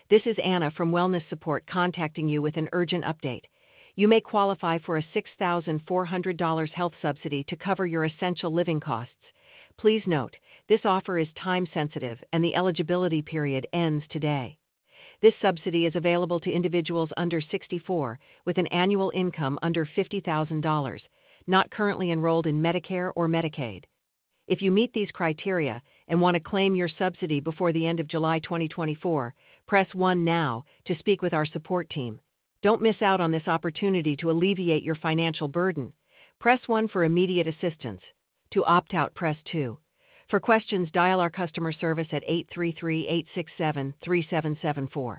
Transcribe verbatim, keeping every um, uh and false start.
This is Anna from Wellness Support contacting you with an urgent update. You may qualify for a six thousand four hundred dollars health subsidy to cover your essential living costs. Please note, this offer is time-sensitive and the eligibility period ends today. This subsidy is available to individuals under sixty-four with an annual income under fifty thousand dollars, not currently enrolled in Medicare or Medicaid. If you meet these criteria and want to claim your subsidy before the end of July twenty twenty-four, press one now to speak with our support team. Don't miss out on this opportunity to alleviate your financial burden. Press one for immediate assistance. To opt out, press two. For questions, dial our customer service at eight three three, eight six seven, three seven seven four.